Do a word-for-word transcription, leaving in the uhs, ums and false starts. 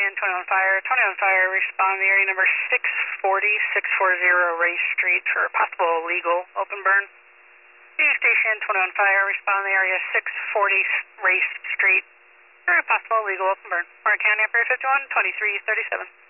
Station, twenty-one Fire. twenty-one Fire, respond to the area number six forty, six forty Race Street for a possible legal open burn. Union Station, twenty-one Fire, respond to the area six forty Race Street for a possible legal open burn. Warren County, Operator fifty-one, twenty-three thirty-seven.